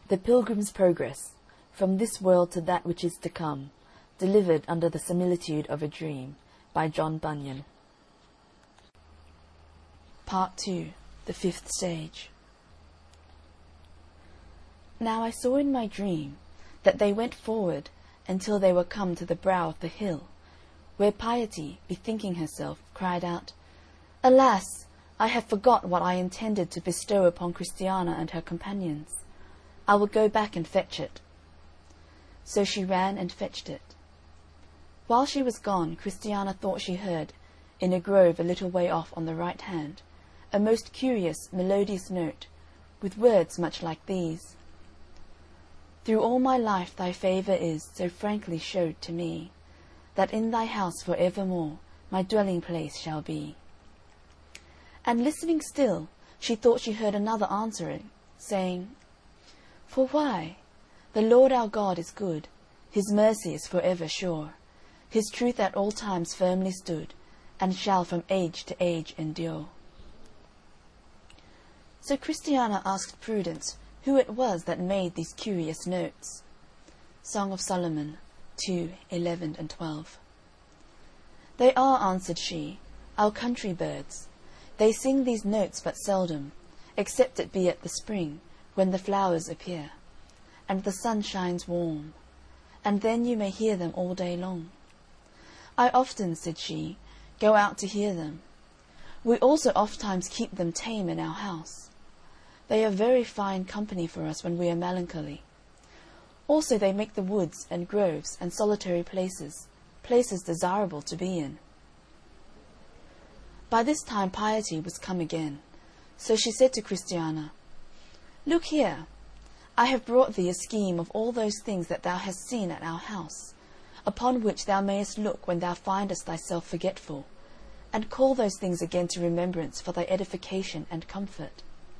The Pilgrim's Progress, From This World to That Which Is to Come, delivered under the similitude of a dream, by John Bunyan. Part 2. The Fifth Stage. Now I saw in my dream that they went forward until they were come to the brow of the hill, where Piety, bethinking herself, cried out, Alas! I have forgot what I intended to bestow upon Christiana and her companions. I will go back and fetch it. So she ran and fetched it. While she was gone, Christiana thought she heard, in a grove a little way off on the right hand, a most curious, melodious note, with words much like these. Through all my life thy favour is so frankly showed to me, that in thy house for evermore my dwelling place shall be. And listening still, she thought she heard another answering, saying, For why? The Lord our God is good, his mercy is for ever sure, his truth at all times firmly stood, and shall from age to age endure. So Christiana asked Prudence who it was that made these curious notes. Song of Solomon 2:11 and 12. They are, answered she, our country birds. They sing these notes but seldom, except it be at the spring, when the flowers appear, and the sun shines warm, and then you may hear them all day long. I often, said she, go out to hear them. We also ofttimes keep them tame in our house. They are very fine company for us when we are melancholy. Also they make the woods and groves and solitary places desirable to be in. By this time Piety was come again, so she said to Christiana, Look here, I have brought thee a scheme of all those things that thou hast seen at our house, upon which thou mayest look when thou findest thyself forgetful, and call those things again to remembrance for thy edification and comfort.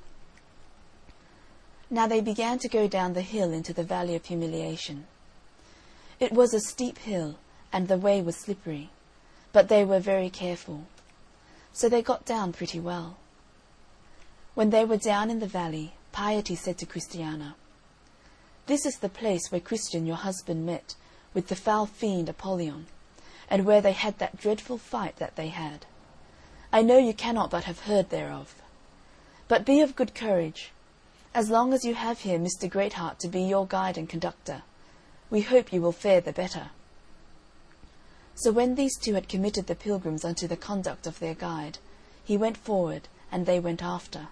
Now they began to go down the hill into the valley of humiliation. It was a steep hill, and the way was slippery, but they were very careful. So they got down pretty well. When they were down in the valley, Piety said to Christiana, This is the place where Christian your husband met with the foul fiend Apollyon, and where they had that dreadful fight that they had. I know you cannot but have heard thereof. But be of good courage. As long as you have here Mr. Greatheart to be your guide and conductor, we hope you will fare the better. So when these two had committed the pilgrims unto the conduct of their guide, he went forward, and they went after.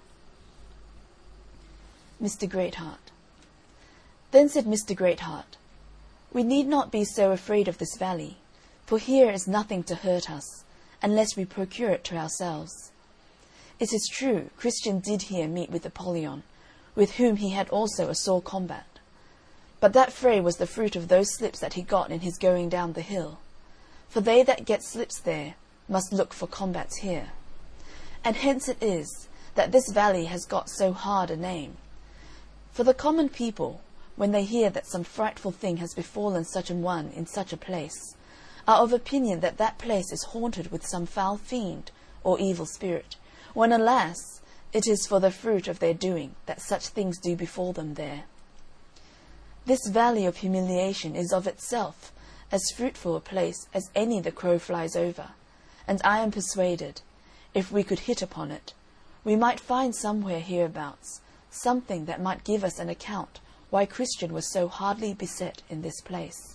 Mr. Greatheart. Then said Mr. Greatheart, We need not be so afraid of this valley, for here is nothing to hurt us, unless we procure it to ourselves. It is true, Christian did here meet with Apollyon, with whom he had also a sore combat. But that fray was the fruit of those slips that he got in his going down the hill. For they that get slips there must look for combats here. And hence it is that this valley has got so hard a name. For the common people, when they hear that some frightful thing has befallen such an one in such a place, are of opinion that that place is haunted with some foul fiend or evil spirit, when, alas, it is for the fruit of their doing that such things do befall them there. This valley of humiliation is of itself as fruitful a place as any the crow flies over, and I am persuaded, if we could hit upon it, we might find somewhere hereabouts something that might give us an account why Christian was so hardly beset in this place.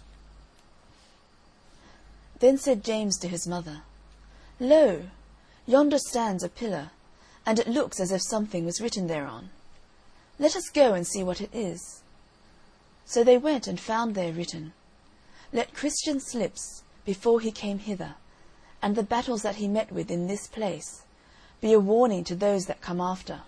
Then said James to his mother, Lo, yonder stands a pillar, and it looks as if something was written thereon. Let us go and see what it is. So they went and found there written, Let Christian slips, before he came hither, and the battles that he met with in this place, be a warning to those that come after.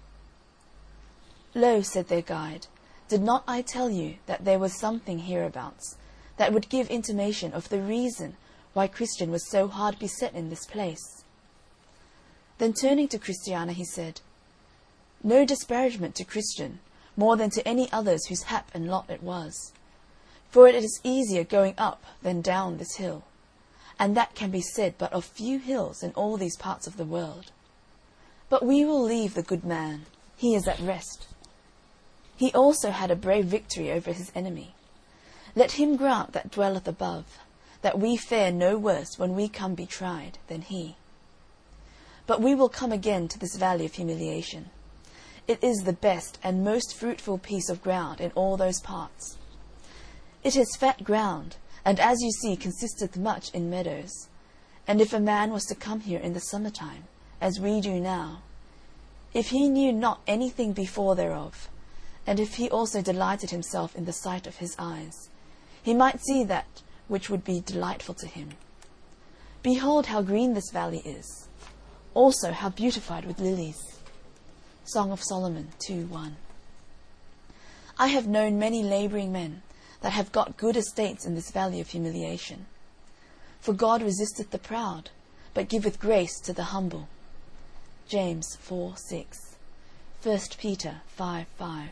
Lo, said their guide, did not I tell you that there was something hereabouts that would give intimation of the reason why Christian was so hard beset in this place? Then turning to Christiana he said, No disparagement to Christian, more than to any others whose hap and lot it was. For it is easier going up than down this hill, and that can be said but of few hills in all these parts of the world. But we will leave the good man, he is at rest. He also had a brave victory over his enemy. Let him grant that dwelleth above, that we fare no worse when we come be tried than he. But we will come again to this valley of humiliation. It is the best and most fruitful piece of ground in all those parts. It is fat ground, and as you see consisteth much in meadows. And if a man was to come here in the summer time, as we do now, if he knew not anything before thereof, and if he also delighted himself in the sight of his eyes, he might see that which would be delightful to him. Behold how green this valley is, also how beautified with lilies. Song of Solomon 2:1. I have known many labouring men that have got good estates in this valley of humiliation. For God resisteth the proud, but giveth grace to the humble. James 4:6. 1 Peter 5:5.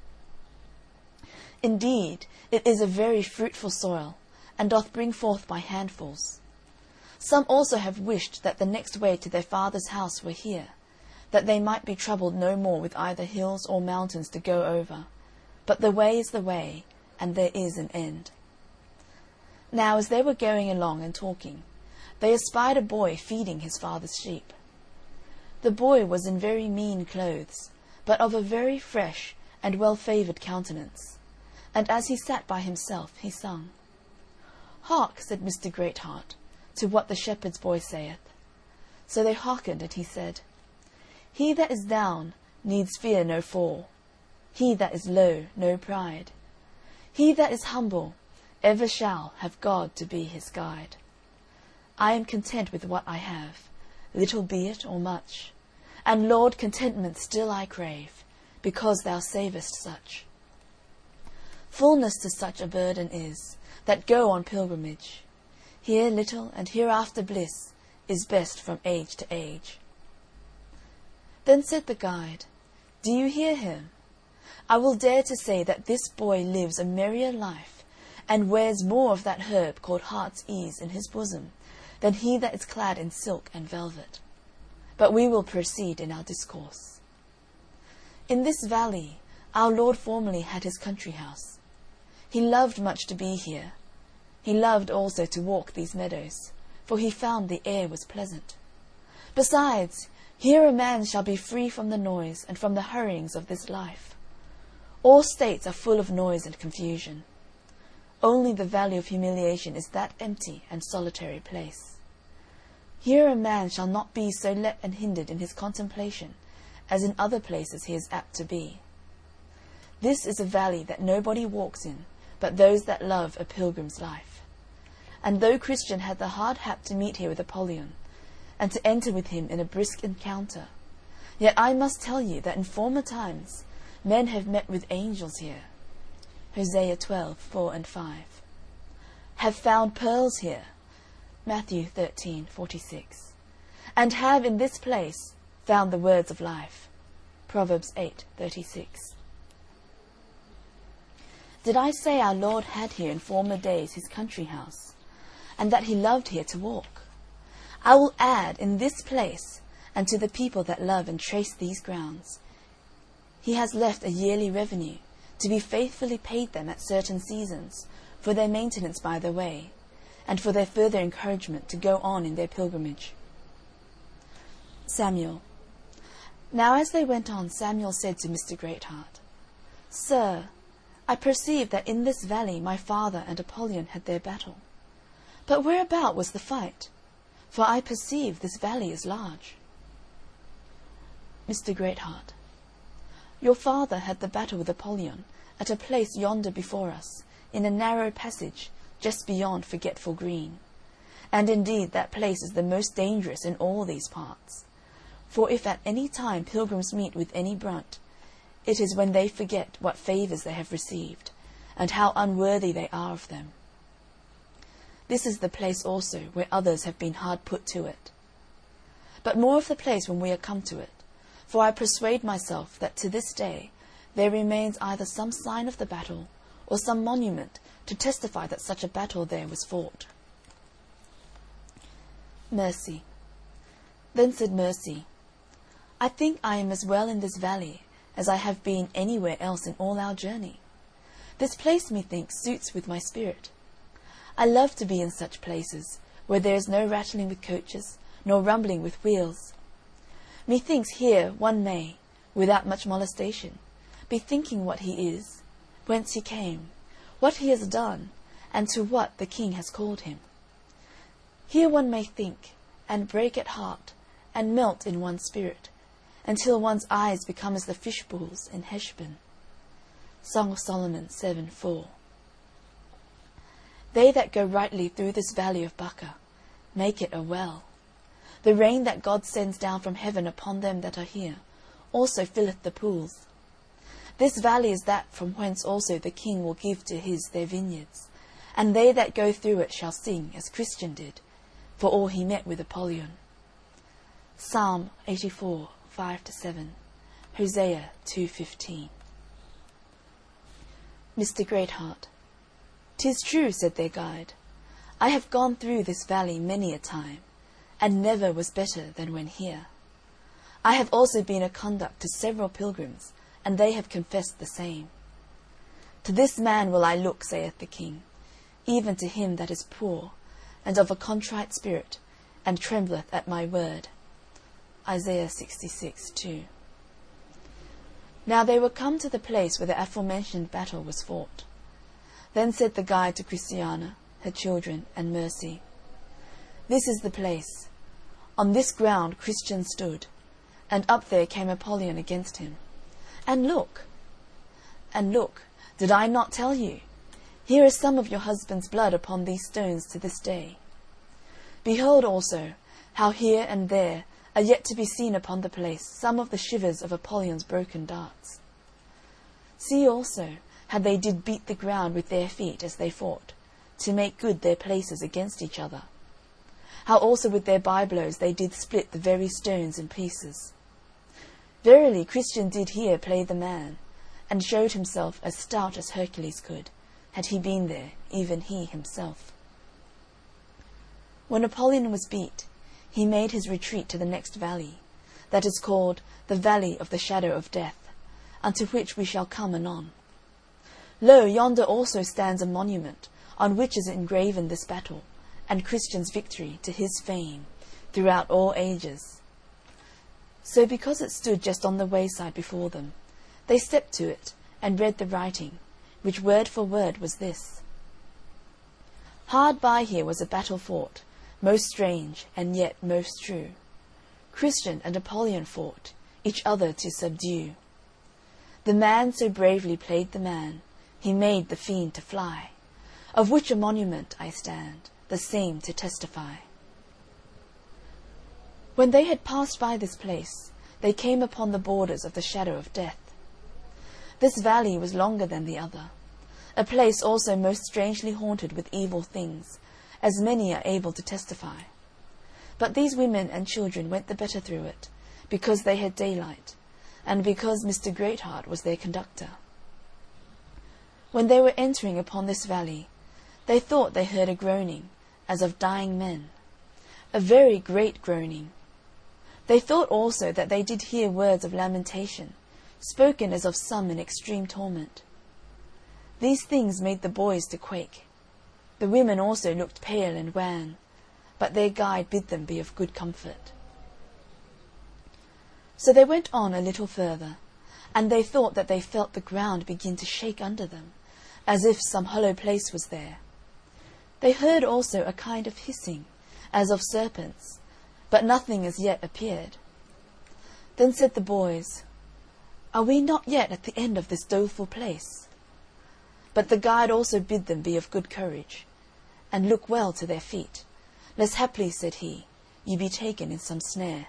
Indeed, it is a very fruitful soil, and doth bring forth by handfuls. Some also have wished that the next way to their father's house were here, that they might be troubled no more with either hills or mountains to go over. But the way is the way, and there is an end. Now as they were going along and talking, they espied a boy feeding his father's sheep. The boy was in very mean clothes, but of a very fresh and well-favoured countenance, and as he sat by himself he sung. Hark, said Mr. Greatheart, to what the shepherd's boy saith. So they hearkened, and he said, He that is down needs fear no fall, he that is low no pride. He that is humble ever shall have God to be his guide. I am content with what I have, little be it or much, and, Lord, contentment still I crave, because thou savest such. Fullness to such a burden is, that go on pilgrimage. Here little and hereafter bliss is best from age to age. Then said the guide, Do you hear him? I will dare to say that this boy lives a merrier life, and wears more of that herb called heart's ease in his bosom, than he that is clad in silk and velvet. But we will proceed in our discourse. In this valley our Lord formerly had his country house. He loved much to be here. He loved also to walk these meadows, for he found the air was pleasant. Besides, here a man shall be free from the noise and from the hurryings of this life. All states are full of noise and confusion. Only the valley of humiliation is that empty and solitary place. Here a man shall not be so let and hindered in his contemplation as in other places he is apt to be. This is a valley that nobody walks in but those that love a pilgrim's life. And though Christian had the hard hap to meet here with Apollyon, and to enter with him in a brisk encounter, yet I must tell you that in former times men have met with angels here. Hosea 12:4 and 5. Have found pearls here. Matthew 13:46. And have in this place found the words of life. Proverbs 8:36. Did I say our Lord had here in former days his country house, and that he loved here to walk? I will add, in this place, and to the people that love and trace these grounds, he has left a yearly revenue, to be faithfully paid them at certain seasons, for their maintenance by the way, and for their further encouragement to go on in their pilgrimage. Samuel. Now as they went on, Samuel said to Mr. Greatheart, Sir, I perceive that in this valley my father and Apollyon had their battle. But whereabout was the fight? For I perceive this valley is large. Mr. Greatheart. Your father had the battle with Apollyon at a place yonder before us, in a narrow passage just beyond Forgetful Green. And indeed that place is the most dangerous in all these parts. For if at any time pilgrims meet with any brunt, it is when they forget what favours they have received, and how unworthy they are of them. This is the place also where others have been hard put to it. But more of the place when we are come to it, for I persuade myself that to this day there remains either some sign of the battle, or some monument to testify that such a battle there was fought. Mercy. Then said Mercy, I think I am as well in this valley as I have been anywhere else in all our journey. This place, methinks, suits with my spirit. I love to be in such places, where there is no rattling with coaches, nor rumbling with wheels. Methinks here one may, without much molestation, be thinking what he is, whence he came, what he has done, and to what the King has called him. Here one may think, and break at heart, and melt in one's spirit, until one's eyes become as the fish-pools in Heshbon. Song of Solomon 7:4. They that go rightly through this valley of Baca make it a well. The rain that God sends down from heaven upon them that are here also filleth the pools. This valley is that from whence also the King will give to his their vineyards, and they that go through it shall sing, as Christian did, for all he met with Apollyon. Psalm 84:5-7, Hosea 2:15. Mr. Greatheart. 'Tis true, said their guide, I have gone through this valley many a time, and never was better than when here. I have also been a conduct to several pilgrims, and they have confessed the same. To this man will I look, saith the King, even to him that is poor, and of a contrite spirit, and trembleth at my word. Isaiah 66:2. Now they were come to the place where the aforementioned battle was fought. Then said the guide to Christiana, her children, and Mercy, This is the place. On this ground Christian stood, and up there came Apollyon against him. And look, did I not tell you? Here is some of your husband's blood upon these stones to this day. Behold also, how here and there are yet to be seen upon the place some of the shivers of Apollyon's broken darts. See also how they did beat the ground with their feet as they fought, to make good their places against each other. How also with their byblows they did split the very stones in pieces. Verily Christian did here play the man, and showed himself as stout as Hercules could, had he been there, even he himself. When Apollyon was beat, he made his retreat to the next valley, that is called the Valley of the Shadow of Death, unto which we shall come anon. Lo, yonder also stands a monument, on which is engraven this battle, and Christian's victory to his fame, throughout all ages. So because it stood just on the wayside before them, they stepped to it, and read the writing, which word for word was this. Hard by here was a battle fought, most strange, and yet most true. Christian and Apollyon fought, each other to subdue. The man so bravely played the man, he made the fiend to fly, of which a monument I stand, the same to testify. When they had passed by this place, they came upon the borders of the shadow of death. This valley was longer than the other, a place also most strangely haunted with evil things, as many are able to testify. But these women and children went the better through it, because they had daylight, and because Mr. Greatheart was their conductor. When they were entering upon this valley, they thought they heard a groaning, as of dying men, a very great groaning. They thought also that they did hear words of lamentation, spoken as of some in extreme torment. These things made the boys to quake. The women also looked pale and wan, but their guide bid them be of good comfort. So they went on a little further, and they thought that they felt the ground begin to shake under them, as if some hollow place was there. They heard also a kind of hissing, as of serpents, but nothing as yet appeared. Then said the boys, Are we not yet at the end of this doleful place? But the guide also bid them be of good courage, and look well to their feet, lest haply, said he, ye be taken in some snare.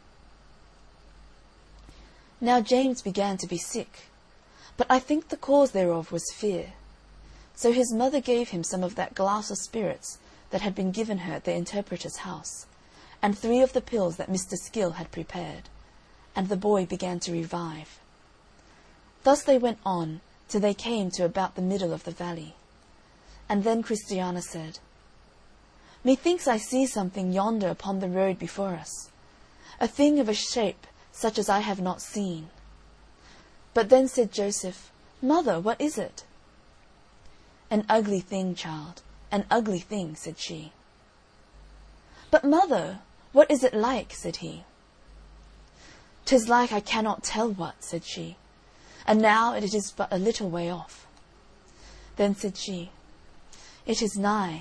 Now James began to be sick, but I think the cause thereof was fear. So his mother gave him some of that glass of spirits that had been given her at the interpreter's house, and 3 of the pills that Mr. Skill had prepared, and the boy began to revive. Thus they went on till they came to about the middle of the valley. And then Christiana said, Methinks I see something yonder upon the road before us, a thing of a shape such as I have not seen. But then said Joseph, "Mother, what is it?" "An ugly thing, child, an ugly thing," said she. "But, mother, what is it like?" said he. "'Tis like I cannot tell what," said she, "and now it is but a little way off." Then said she, "It is nigh."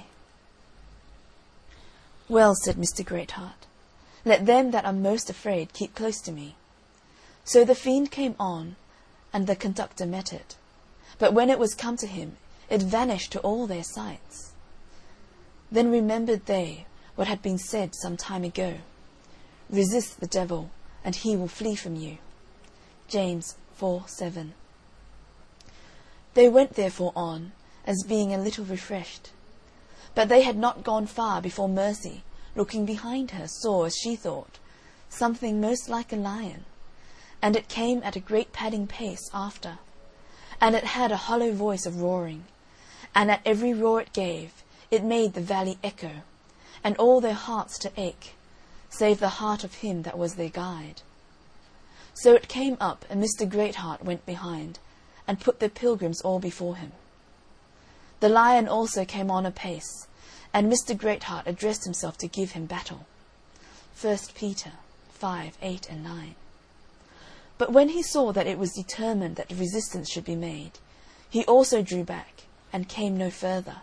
"Well," said Mr. Greatheart, "let them that are most afraid keep close to me." So the fiend came on, and the conductor met it. But when it was come to him, it vanished to all their sights. Then remembered they what had been said some time ago, "Resist the devil, and he will flee from you." James 4:7. They went therefore on, as being a little refreshed. But they had not gone far before Mercy, looking behind her, saw, as she thought, something most like a lion, and it came at a great padding pace after, and it had a hollow voice of roaring, and at every roar it gave, it made the valley echo, and all their hearts to ache, save the heart of him that was their guide. So it came up, and Mr. Greatheart went behind, and put the pilgrims all before him. The lion also came on apace, and Mr. Greatheart addressed himself to give him battle. 1 Peter 5:8 and 9. But when he saw that it was determined that resistance should be made, he also drew back, and came no further.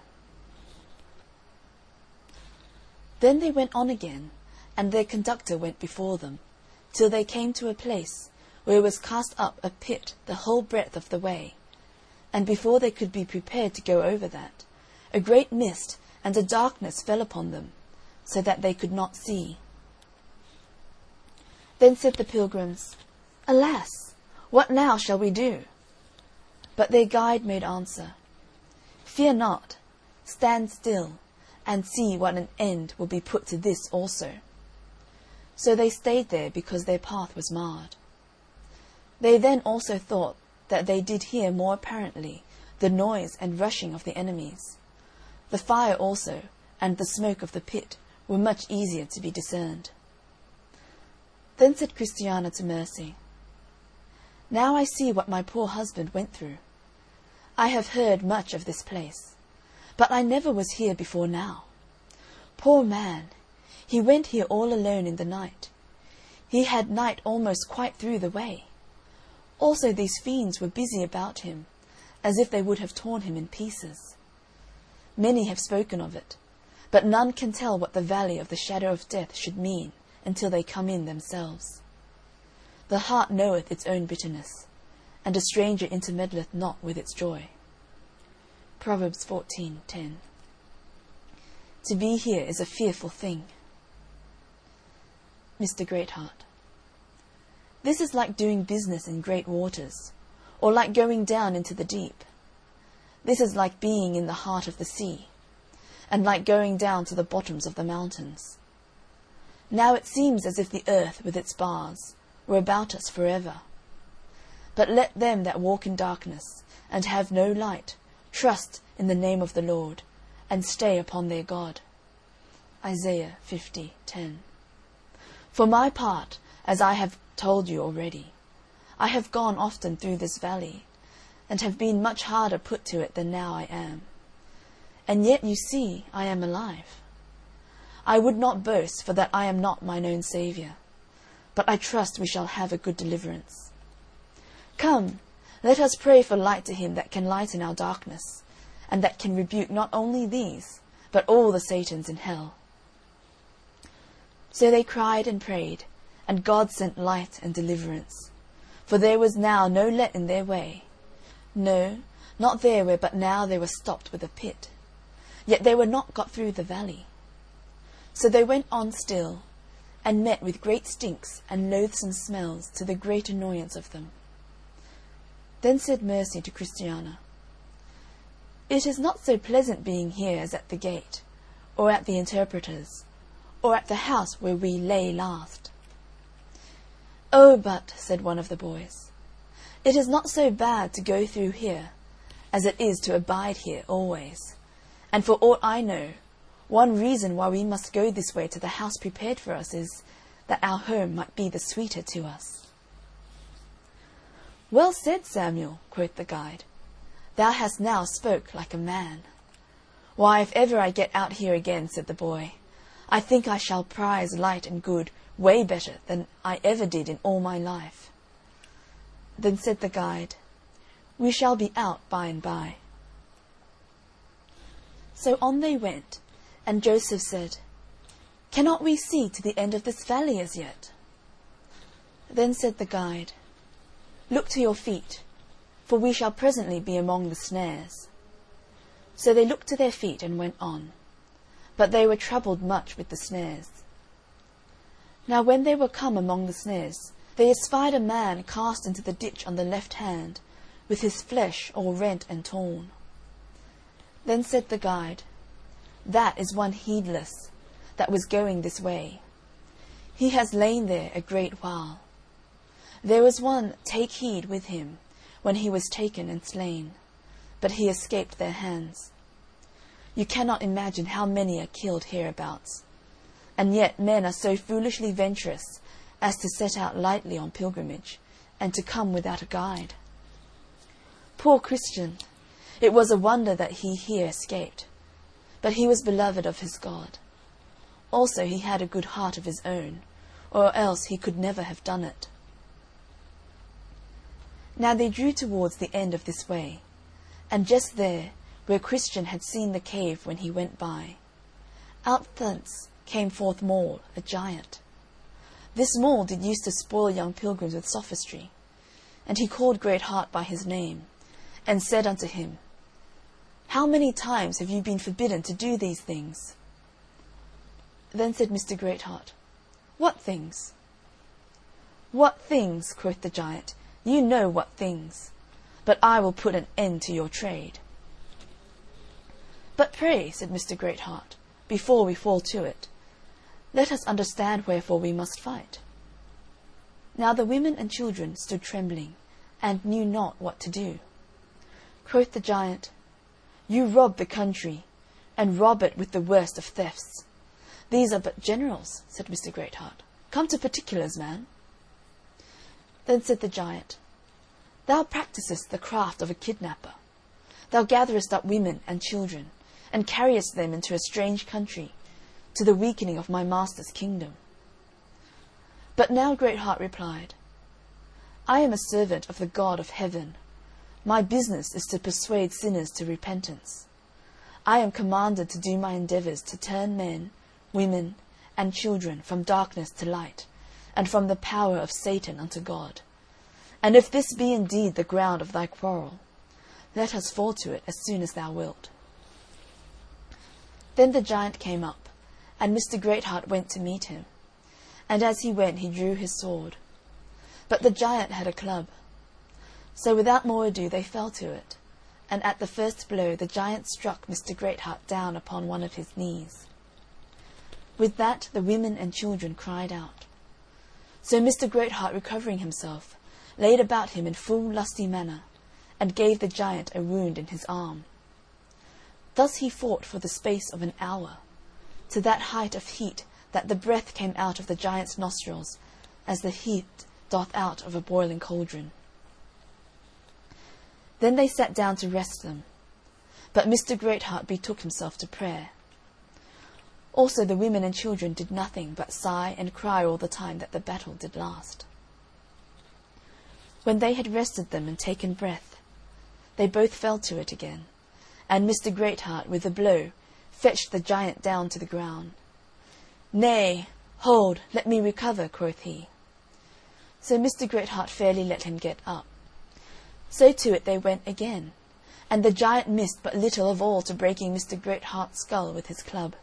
Then they went on again, and their conductor went before them, till they came to a place where was cast up a pit the whole breadth of the way, and before they could be prepared to go over that, a great mist and a darkness fell upon them, so that they could not see. Then said the pilgrims, "Alas, what now shall we do?" But their guide made answer, "Fear not, stand still, and see what an end will be put to this also." So they stayed there, because their path was marred. They then also thought that they did hear more apparently the noise and rushing of the enemies. The fire also, and the smoke of the pit, were much easier to be discerned. Then said Christiana to Mercy, "Now I see what my poor husband went through. I have heard much of this place, but I never was here before now. Poor man, he went here all alone in the night. He had night almost quite through the way. Also these fiends were busy about him, as if they would have torn him in pieces. Many have spoken of it, but none can tell what the valley of the shadow of death should mean until they come in themselves. The heart knoweth its own bitterness, and a stranger intermeddleth not with its joy." Proverbs 14:10. To be here is a fearful thing. Mr. Greatheart. This is like doing business in great waters, or like going down into the deep. This is like being in the heart of the sea, and like going down to the bottoms of the mountains. Now it seems as if the earth with its bars were about us forever. But let them that walk in darkness, and have no light, trust in the name of the Lord, and stay upon their God. Isaiah 50:10. For my part, as I have told you already, I have gone often through this valley, and have been much harder put to it than now I am. And yet, you see, I am alive. I would not boast, for that I am not mine own Saviour, but I trust we shall have a good deliverance. Come, let us pray for light to him that can lighten our darkness, and that can rebuke not only these, but all the Satans in hell. So they cried and prayed, and God sent light and deliverance. For there was now no let in their way. No, not there where but now they were stopped with a pit. Yet they were not got through the valley. So they went on still, and met with great stinks and loathsome smells, to the great annoyance of them. Then said Mercy to Christiana, "It is not so pleasant being here as at the gate, or at the interpreter's, or at the house where we lay last." "Oh, but," said one of the boys, "it is not so bad to go through here as it is to abide here always. And for aught I know, one reason why we must go this way to the house prepared for us is, that our home might be the sweeter to us." "Well said, Samuel," quoth the guide. "Thou hast now spoke like a man." "Why, if ever I get out here again," said the boy, "I think I shall prize light and good way better than I ever did in all my life." Then said the guide, "We shall be out by and by." So on they went, and Joseph said, "Cannot we see to the end of this valley as yet?" Then said the guide, "Look to your feet, for we shall presently be among the snares." So they looked to their feet and went on, but they were troubled much with the snares. Now when they were come among the snares, they espied a man cast into the ditch on the left hand, with his flesh all rent and torn. Then said the guide, "That is one heedless, that was going this way. He has lain there a great while. There was one take heed with him, when he was taken and slain, but he escaped their hands. You cannot imagine how many are killed hereabouts, and yet men are so foolishly venturous as to set out lightly on pilgrimage, and to come without a guide. Poor Christian! It was a wonder that he here escaped, but he was beloved of his God. Also he had a good heart of his own, or else he could never have done it." Now they drew towards the end of this way, and just there, where Christian had seen the cave when he went by, out thence came forth Maul, a giant. This Maul did use to spoil young pilgrims with sophistry, and he called Great Heart by his name, and said unto him, "How many times have you been forbidden to do these things?" Then said Mr. Great Heart, "What things?" "What things?" quoth the giant, "you know what things, but I will put an end to your trade." "But pray," said Mr. Great Heart, "before we fall to it, let us understand wherefore we must fight." Now the women and children stood trembling, and knew not what to do. Quoth the giant, "You rob the country, and rob it with the worst of thefts. These are but generals," said Mr. Great Heart. "Come to particulars, man." Then said the giant, "Thou practisest the craft of a kidnapper. Thou gatherest up women and children, and carriest them into a strange country, to the weakening of my master's kingdom." But now Great Heart replied, "I am a servant of the God of heaven. My business is to persuade sinners to repentance. I am commanded to do my endeavours to turn men, women, and children from darkness to light, and from the power of Satan unto God. And if this be indeed the ground of thy quarrel, let us fall to it as soon as thou wilt." Then the giant came up, and Mr. Great Heart went to meet him, and as he went he drew his sword. But the giant had a club. So without more ado they fell to it, and at the first blow the giant struck Mr. Great Heart down upon one of his knees. With that the women and children cried out. So Mr. Great Heart, recovering himself, laid about him in full lusty manner, and gave the giant a wound in his arm. Thus he fought for the space of an hour, to that height of heat that the breath came out of the giant's nostrils, as the heat doth out of a boiling cauldron. Then they sat down to rest them, but Mr. Great Heart betook himself to prayer. Also the women and children did nothing but sigh and cry all the time that the battle did last. When they had rested them and taken breath, they both fell to it again, and Mr. Great Heart with a blow fetched the giant down to the ground. "Nay, hold, let me recover," quoth he. So Mr. Great Heart fairly let him get up. So to it they went again, and the giant missed but little of all to breaking Mr. Great Heart's skull with his club.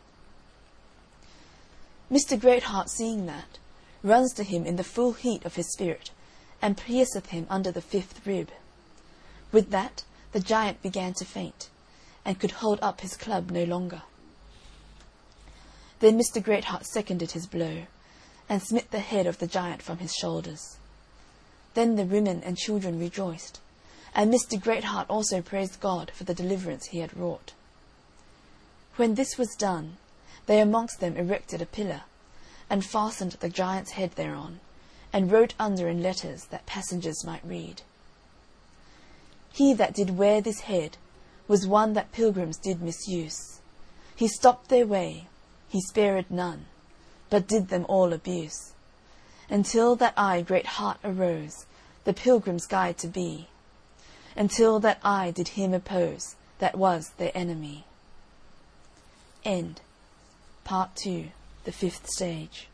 Mr. Great Heart, seeing that, runs to him in the full heat of his spirit, and pierceth him under the 5th rib. With that the giant began to faint, and could hold up his club no longer. Then Mr. Great Heart seconded his blow, and smit the head of the giant from his shoulders. Then the women and children rejoiced, and Mr. Great Heart also praised God for the deliverance he had wrought. When this was done, they amongst them erected a pillar, and fastened the giant's head thereon, and wrote under in letters that passengers might read, he that did wear this head was one that pilgrims did misuse. He stopped their way, he spared none, but did them all abuse. Until that I, Great Heart, arose, the pilgrims' guide to be, until that I did him oppose, that was their enemy. End. Part 2, the 5th stage.